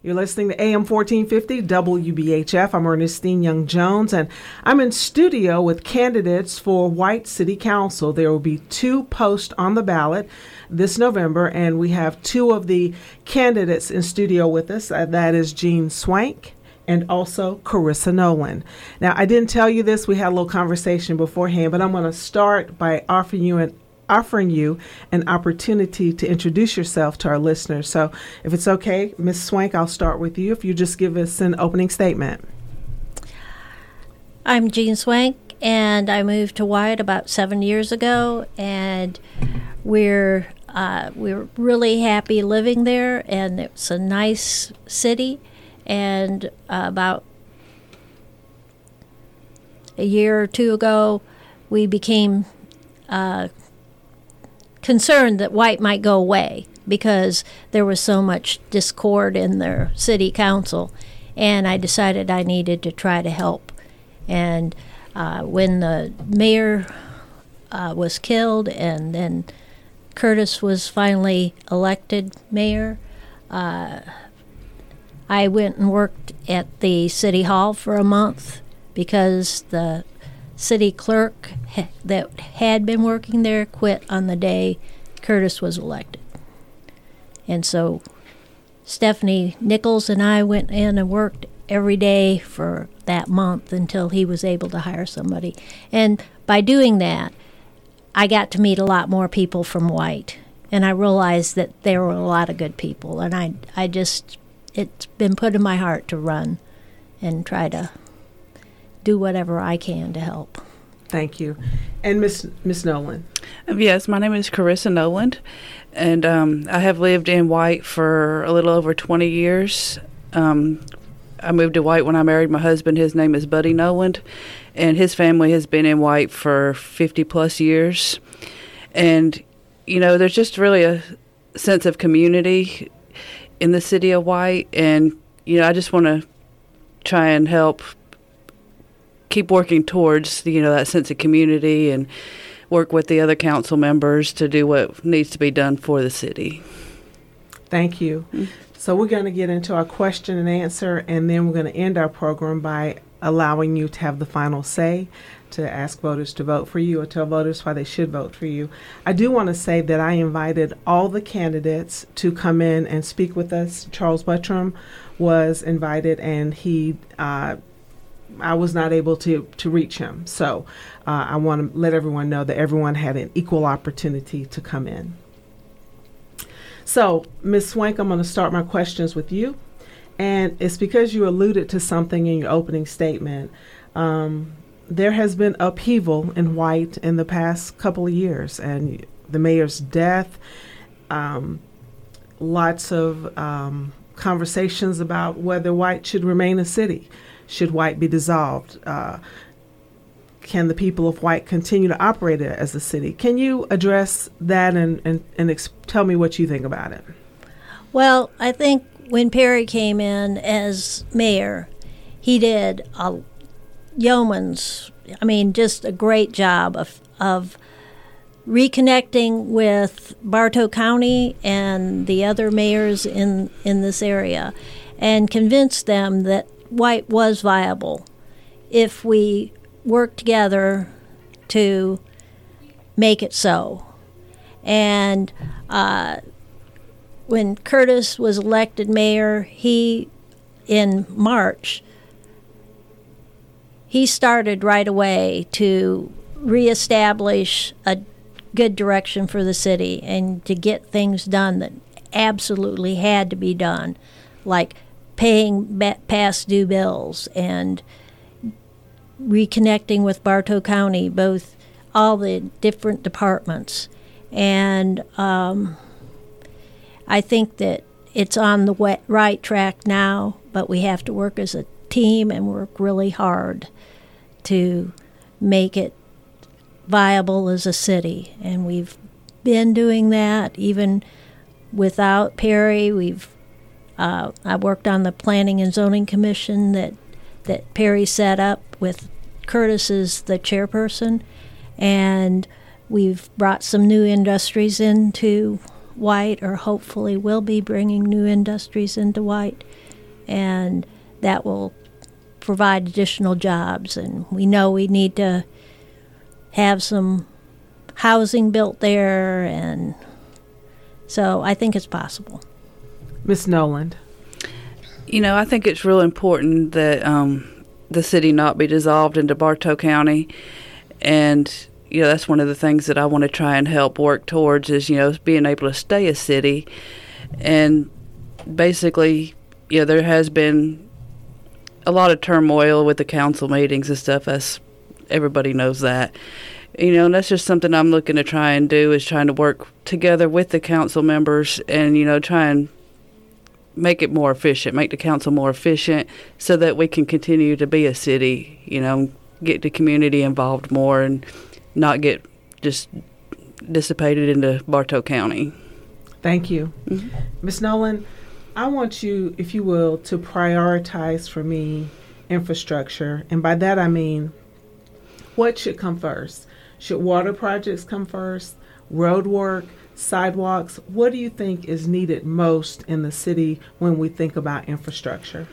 You're listening to AM 1450 WBHF. I'm Ernestine Young-Jones, and I'm in studio with candidates for White City Council. There will be 2 posts on the ballot this November, and we have 2 of the candidates in studio with us. That is Jean Swank and also Carissa Nolan. Now, I didn't tell you this. We had a little conversation beforehand, but I'm going to start by offering you an opportunity to introduce yourself to our listeners. So if it's okay, Ms. Swank, I'll start with you. If you just give us an opening statement. I'm Jean Swank, and I moved to White about 7 years ago, and we're really happy living there, and it's a nice city. And about a year or 2 ago, we became concerned that White might go away because there was so much discord in their city council, and I decided I needed to try to help. And when the mayor was killed and then Curtis was finally elected mayor, I went and worked at the city hall for a month because the city clerk that had been working there quit on the day Curtis was elected. And so Stephanie Nichols and I went in and worked every day for that month until he was able to hire somebody. And by doing that, I got to meet a lot more people from White. And I realized that there were a lot of good people. And it's been put in my heart to run and try to do whatever I can to help. Thank you. And Miss Nolan. Yes, my name is Carissa Nolan, and I have lived in White for a little over 20 years. I moved to White when I married my husband. His name is Buddy Nolan, and his family has been in White for 50-plus years. And, you know, there's just really a sense of community in the city of White, and, you know, I just want to try and help keep working towards, you know, that sense of community and work with the other council members to do what needs to be done for the city. Thank you. Mm-hmm. So we're going to get into our question and answer, and then we're going to end our program by allowing you to have the final say, to ask voters to vote for you or tell voters why they should vote for you. I do want to say that I invited all the candidates to come in and speak with us. Charles Buttram was invited, and I was not able to reach him. So I want to let everyone know that everyone had an equal opportunity to come in. So, Ms. Swank, I'm going to start my questions with you. And it's because you alluded to something in your opening statement. There has been upheaval in White in the past couple of years, and the mayor's death, lots of conversations about whether White should remain a city. Should White be dissolved? Can the people of White continue to operate it as a city? Can you address that and tell me what you think about it? Well, I think when Perry came in as mayor, he did just a great job of reconnecting with Bartow County and the other mayors in this area and convinced them that White was viable if we worked together to make it so. And when Curtis was elected mayor, in March, he started right away to reestablish a good direction for the city and to get things done that absolutely had to be done, like paying past due bills and reconnecting with Bartow County, all the different departments. And I think that it's on the right track now, but we have to work as a team and work really hard to make it viable as a city. And we've been doing that even without Perry. I worked on the Planning and Zoning Commission that Perry set up with Curtis as the chairperson, and we've brought some new industries into White, or hopefully will be bringing new industries into White. and that will provide additional jobs. And we know we need to have some housing built there, and so I think it's possible. Ms. Noland. I think it's real important that the city not be dissolved into Bartow County, and that's one of the things that I want to try and help work towards is being able to stay a city. And basically, there has been a lot of turmoil with the council meetings and stuff, as everybody knows that. And that's just something I'm looking to try and do, is trying to work together with the council members and, try and make it more efficient, make the council more efficient so that we can continue to be a city, get the community involved more and not get just dissipated into Bartow County. Thank you. Ms. Noland, I want you, if you will, to prioritize for me infrastructure. And by that I mean, what should come first? Should water projects come first? Road work? Sidewalks? What do you think is needed most in the city when we think about infrastructure?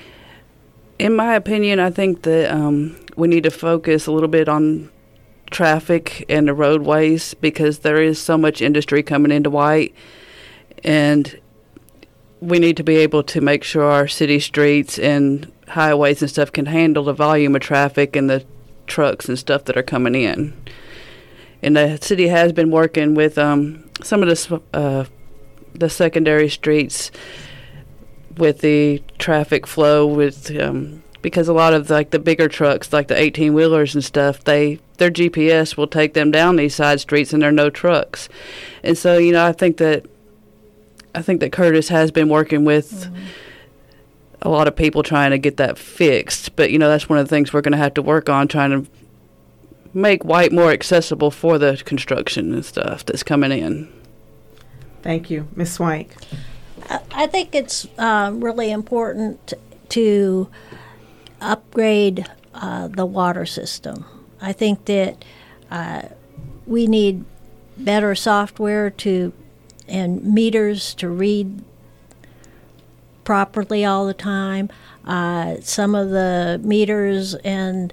In my opinion, I think that we need to focus a little bit on traffic and the roadways, because there is so much industry coming into White, and we need to be able to make sure our city streets and highways and stuff can handle the volume of traffic and the trucks and stuff that are coming in. And the city has been working with some of the secondary streets with the traffic flow, with because a lot of the bigger trucks, like the 18-wheelers and stuff, their GPS will take them down these side streets and there are no trucks. And so I think that Curtis has been working with a lot of people trying to get that fixed. But that's one of the things we're going to have to work on, trying to make White more accessible for the construction and stuff that's coming in. Thank you. Ms. Swank. I think it's really important to upgrade the water system. I think that we need better software and meters to read properly all the time. Some of the meters and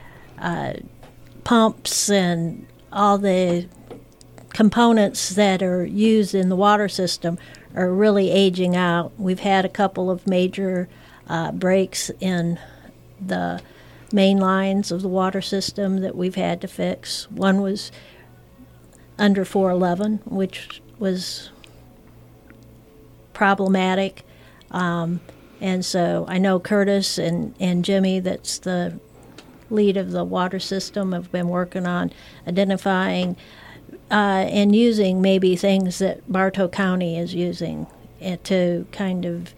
pumps and all the components that are used in the water system are really aging out. We've had a couple of major breaks in the main lines of the water system that we've had to fix. One was under 411, which was problematic. And so I know Curtis and Jimmy, that's the lead of the water system, have been working on identifying and using maybe things that Bartow County is using to kind of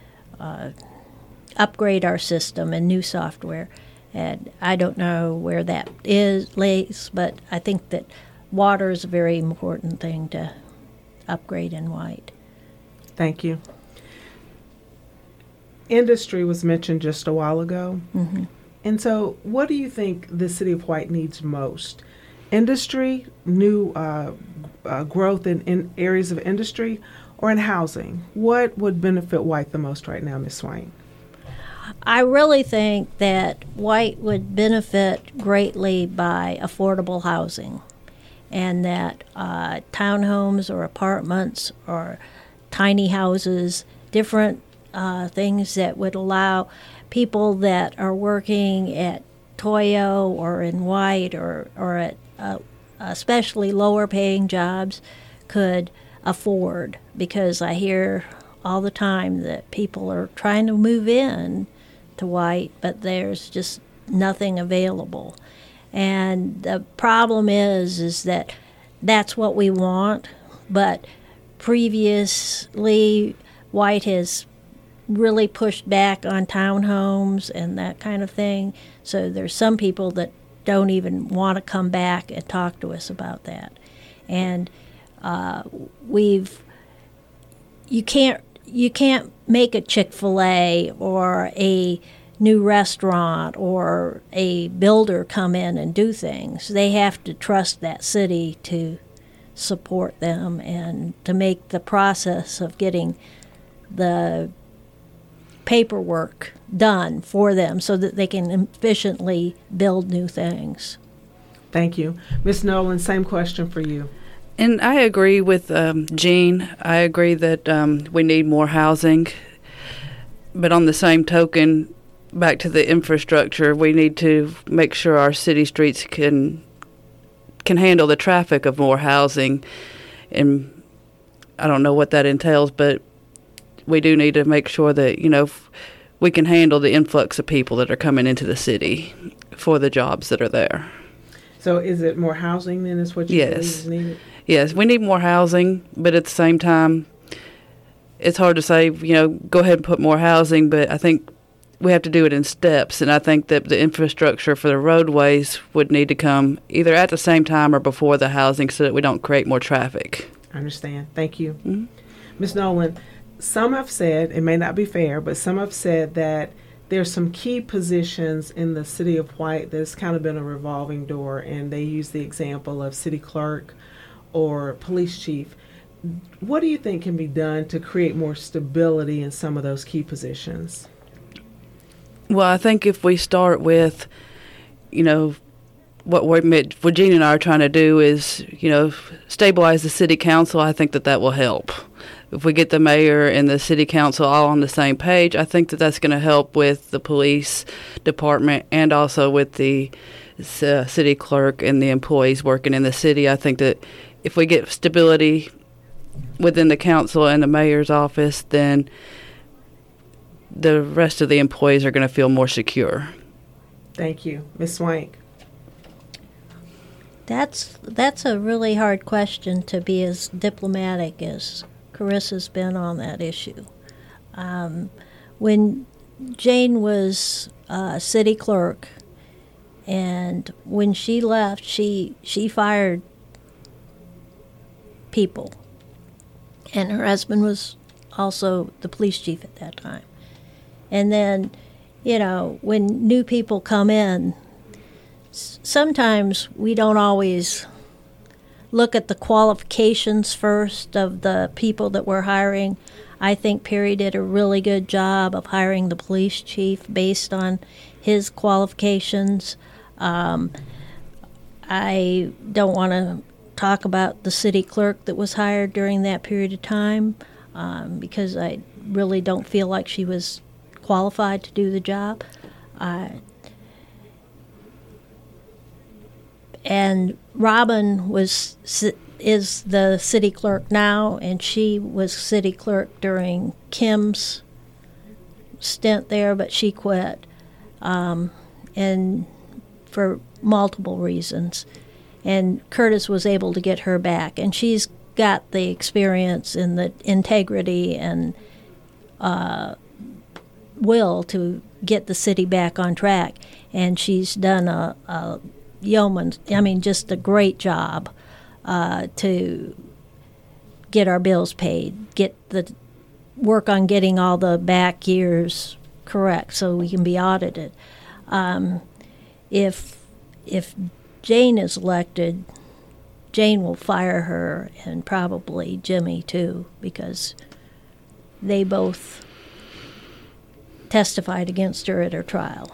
upgrade our system and new software. And I don't know where that lays, but I think that water is a very important thing to upgrade in White. Thank you. Industry was mentioned just a while ago. Mm-hmm. And so what do you think the city of White needs most? Industry, new growth in areas of industry, or in housing? What would benefit White the most right now, Ms. Swain? I really think that White would benefit greatly by affordable housing, and that townhomes or apartments or tiny houses, different things that would allow people that are working at Toyo or in White or at especially lower paying jobs could afford, because I hear all the time that people are trying to move in to White, but there's just nothing available. And the problem is that that's what we want, but previously White has really pushed back on townhomes and that kind of thing. So there's some people that don't even want to come back and talk to us about that. And you can't make a Chick-fil-A or a new restaurant or a builder come in and do things. They have to trust that city to support them and to make the process of getting the paperwork done for them so that they can efficiently build new things. Thank you. Ms. Nolan, same question for you. And I agree with Jean. I agree that we need more housing. But on the same token, back to the infrastructure, we need to make sure our city streets can handle the traffic of more housing. And I don't know what that entails, but we do need to make sure that, we can handle the influx of people that are coming into the city for the jobs that are there. So is it more housing then is what you believe is needed? Yes, we need more housing, but at the same time, it's hard to say, go ahead and put more housing, but I think we have to do it in steps, and I think that the infrastructure for the roadways would need to come either at the same time or before the housing so that we don't create more traffic. I understand. Thank you. Mm-hmm. Ms. Nolan, some have said, it may not be fair, but some have said that there's some key positions in the city of White that's kind of been a revolving door, and they use the example of city clerk or police chief. What do you think can be done to create more stability in some of those key positions? Well, I think if we start with, what Jean and I are trying to do is, stabilize the city council, I think that will help. If we get the mayor and the city council all on the same page, I think that that's going to help with the police department and also with the city clerk and the employees working in the city. I think that if we get stability within the council and the mayor's office, then the rest of the employees are going to feel more secure. Thank you. Ms. Swank. That's a really hard question to be as diplomatic as Carissa's been on that issue. When Jane was city clerk, and when she left, she fired people. And her husband was also the police chief at that time. And then, when new people come in, sometimes we don't always look at the qualifications first of the people that we're hiring. I think Perry did a really good job of hiring the police chief based on his qualifications. I don't want to talk about the city clerk that was hired during that period of time because I really don't feel like she was qualified to do the job. And Robin is the city clerk now, and she was city clerk during Kim's stint there, but she quit, and for multiple reasons. And Curtis was able to get her back, and she's got the experience and the integrity and will to get the city back on track. And she's done a just a great job to get our bills paid, get the work on getting all the back years correct so we can be audited. If Jane is elected, Jane will fire her and probably Jimmy too, because they both testified against her at her trial.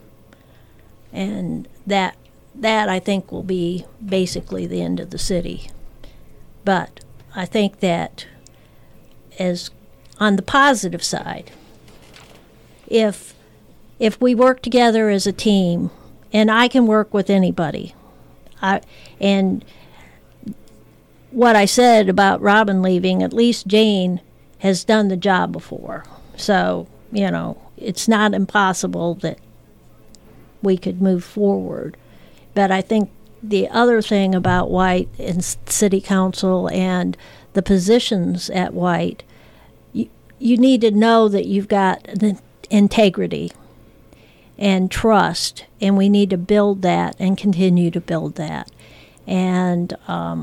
And that I think will be basically the end of the city. But I think that as on the positive side, if we work together as a team, and I can work with anybody, and what I said about Robin leaving, at least Jane has done the job before. So, it's not impossible that we could move forward. But I think the other thing about White and City Council and the positions at White, you need to know that you've got the integrity and trust, and we need to build that and continue to build that. And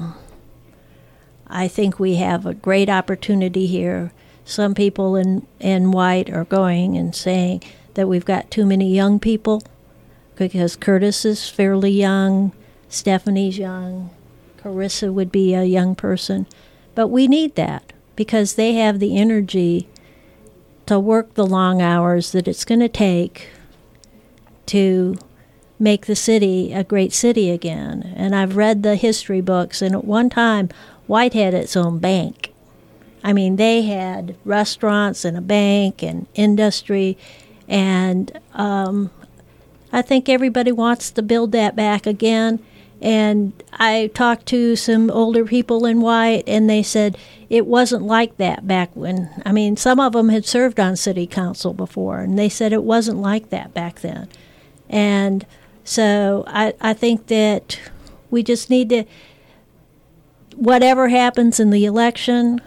I think we have a great opportunity here. Some people in White are going and saying that we've got too many young people, because Curtis is fairly young, Stephanie's young, Carissa would be a young person. But we need that because they have the energy to work the long hours that it's going to take to make the city a great city again. And I've read the history books, and at one time, White had its own bank. I mean, they had restaurants and a bank and industry, and I think everybody wants to build that back again. And I talked to some older people in White, and they said it wasn't like that back when. I mean, some of them had served on city council before, and they said it wasn't like that back then. And so I think that we just need to, whatever happens in the election,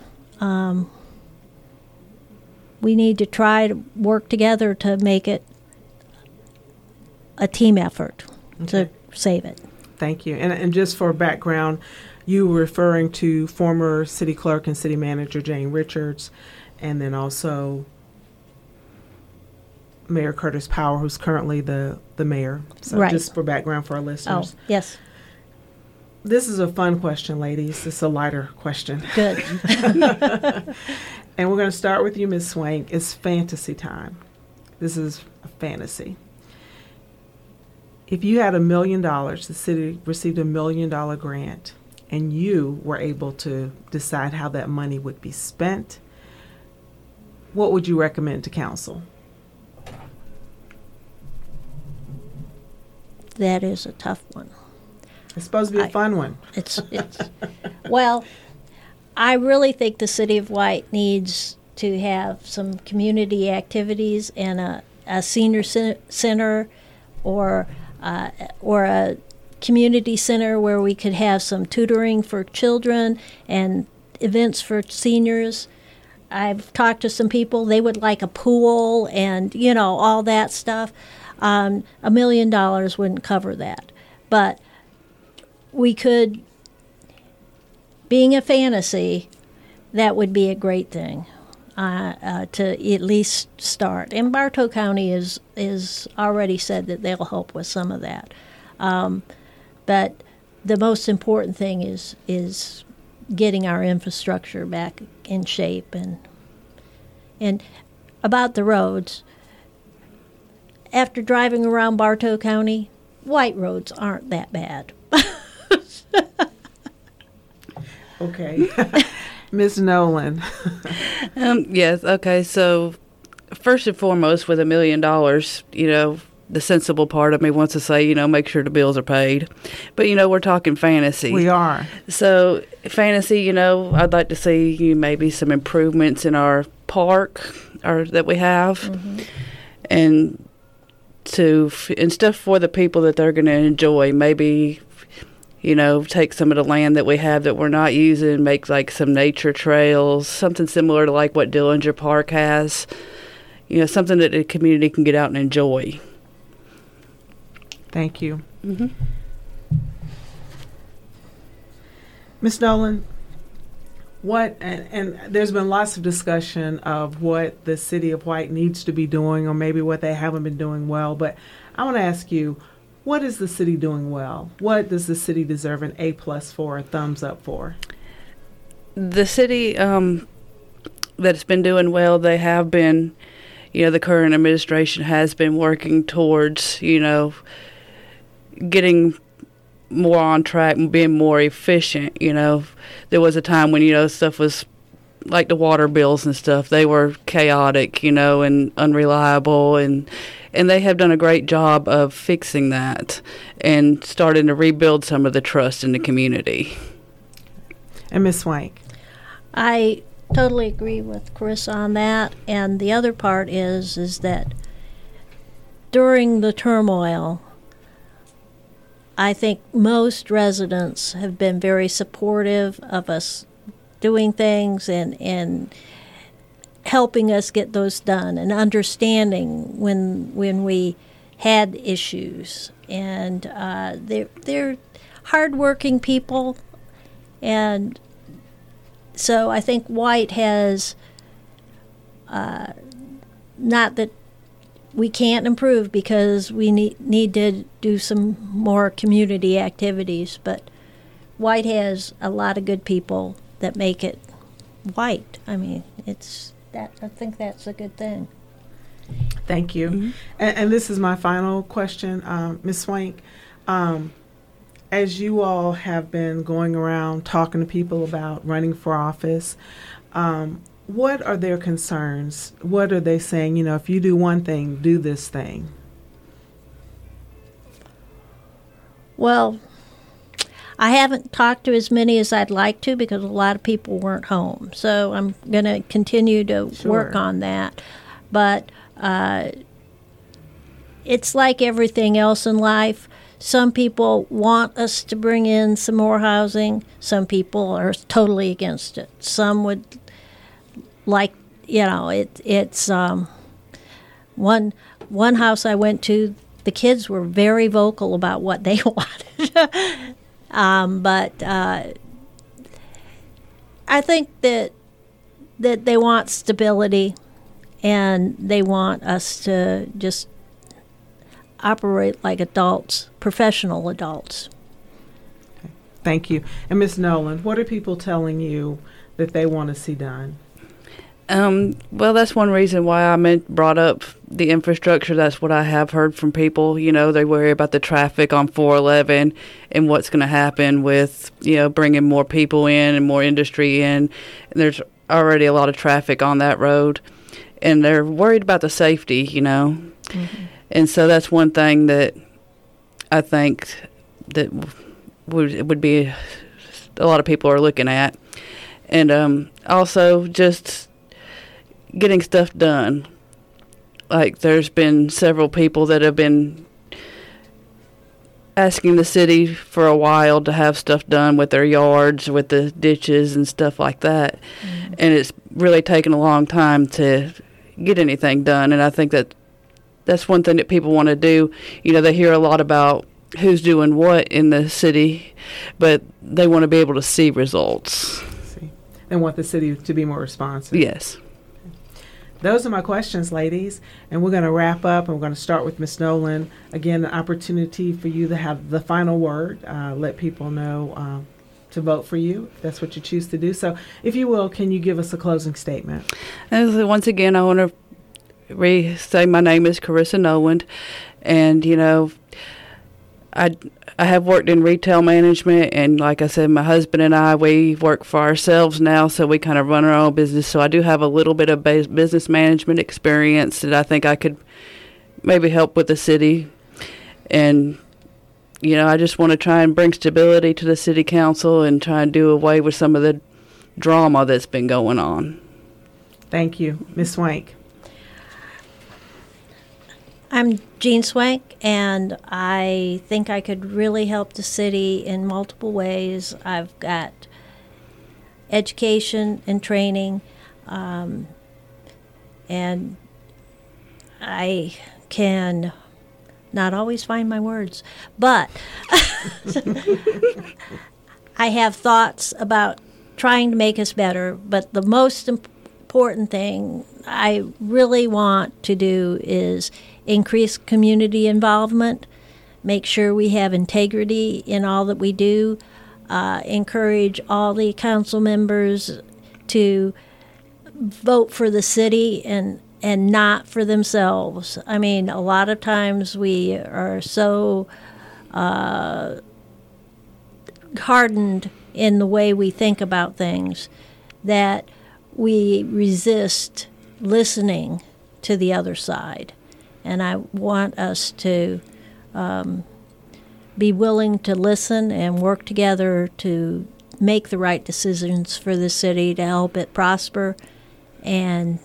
we need to try to work together to make it a team effort to save it. Thank you. And just for background, you were referring to former city clerk and city manager Jane Richards, and then also Mayor Curtis Power, who's currently the mayor. So right. Just for background for our listeners. Oh, yes. This is a fun question, ladies. It's a lighter question. Good. And we're going to start with you, Ms. Swank. It's fantasy time. This is a fantasy. If you had $1 million, the city received $1 million grant, and you were able to decide how that money would be spent, what would you recommend to council? That is a tough one. It's supposed to be a fun one. It's well, I really think the city of White needs to have some community activities and a senior center or a community center where we could have some tutoring for children and events for seniors. I've talked to some people, they would like a pool and, all that stuff. $1 million wouldn't cover that. But we could, being a fantasy, that would be a great thing to at least start. And Bartow County is already said that they'll help with some of that. But the most important thing is getting our infrastructure back in shape. And about the roads, after driving around Bartow County, White roads aren't that bad. Okay. Ms. Nolan. Yes, okay, so first and foremost, with $1 million, the sensible part of me wants to say, make sure the bills are paid. But, we're talking fantasy. We are. So, fantasy, I'd like to see maybe some improvements in our park that we have. Mm-hmm. And stuff for the people that they're going to enjoy. Maybe, take some of the land that we have that we're not using, make like some nature trails, something similar to like what Dillinger Park has. Something that the community can get out and enjoy. Thank you. Mm-hmm. Ms. Nolan, and there's been lots of discussion of what the city of White needs to be doing or maybe what they haven't been doing well, but I want to ask you, what is the city doing well? What does the city deserve an A+ for, a thumbs up for? The city that's been doing well, they have been, the current administration has been working towards, getting more on track and being more efficient. There was a time when, stuff was like the water bills and stuff, they were chaotic, and unreliable, and they have done a great job of fixing that and starting to rebuild some of the trust in the community. And Ms. Swank? I totally agree with Carissa on that. And the other part is that during the turmoil, I think most residents have been very supportive of us doing things and helping us get those done and understanding when we had issues. And they're hardworking people, and so I think White has, not that we can't improve because we need to do some more community activities, but White has a lot of good people that make it White. I mean, it's I think that's a good thing. Thank you. Mm-hmm. And this is my final question, Ms. Swank. As you all have been going around talking to people about running for office, what are their concerns? What are they saying? You know, if you do one thing, do this thing. Well, I haven't talked to as many as I'd like to because a lot of people weren't home. So I'm going to continue to work on that. But it's like everything else in life. Some people want us to bring in some more housing. Some people are totally against it. Some would like, it's one house I went to, the kids were very vocal about what they wanted. But I think that they want stability, and they want us to just operate like adults, professional adults. Thank you. And Ms. Noland, what are people telling you that they want to see done? Well, that's one reason why I brought up the infrastructure. That's what I have heard from people. You know, they worry about the traffic on 411 and what's going to happen with, bringing more people in and more industry in. And there's already a lot of traffic on that road. And they're worried about the safety, Mm-hmm. And so that's one thing that I think that would be a lot of people are looking at. And also just getting stuff done. Like, there's been several people that have been asking the city for a while to have stuff done with their yards, with the ditches and stuff like that. Mm-hmm. And it's really taken a long time to get anything done. And I think that's one thing that people want to do. They hear a lot about who's doing what in the city, but they want to be able to see results. And want the city to be more responsive. Yes. Those are my questions, ladies. And we're going to wrap up, and we're going to start with Ms. Noland. Again, an opportunity for you to have the final word, let people know to vote for you, if that's what you choose to do. So, if you will, can you give us a closing statement? And once again, I want to say my name is Carissa Noland, and I have worked in retail management, and like I said, my husband and I, we work for ourselves now, so we kind of run our own business. So I do have a little bit of business management experience that I think I could maybe help with the city. And, I just want to try and bring stability to the city council and try and do away with some of the drama that's been going on. Thank you. Ms. Swank. I'm Jean Swank, and I think I could really help the city in multiple ways. I've got education and training, and I can not always find my words, but I have thoughts about trying to make us better. But the most important thing I really want to do is increase community involvement, make sure we have integrity in all that we do, encourage all the council members to vote for the city and not for themselves. I mean, a lot of times we are so hardened in the way we think about things that we resist listening to the other side. And I want us to be willing to listen and work together to make the right decisions for the city to help it prosper and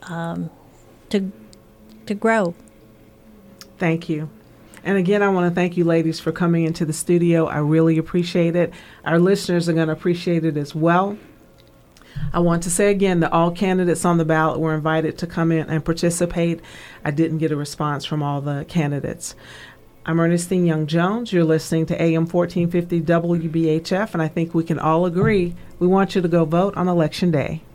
to grow. Thank you. And again, I want to thank you ladies for coming into the studio. I really appreciate it. Our listeners are going to appreciate it as well. I want to say again that all candidates on the ballot were invited to come in and participate. I didn't get a response from all the candidates. I'm Ernestine Young-Jones. You're listening to AM 1450 WBHF, and I think we can all agree we want you to go vote on Election Day.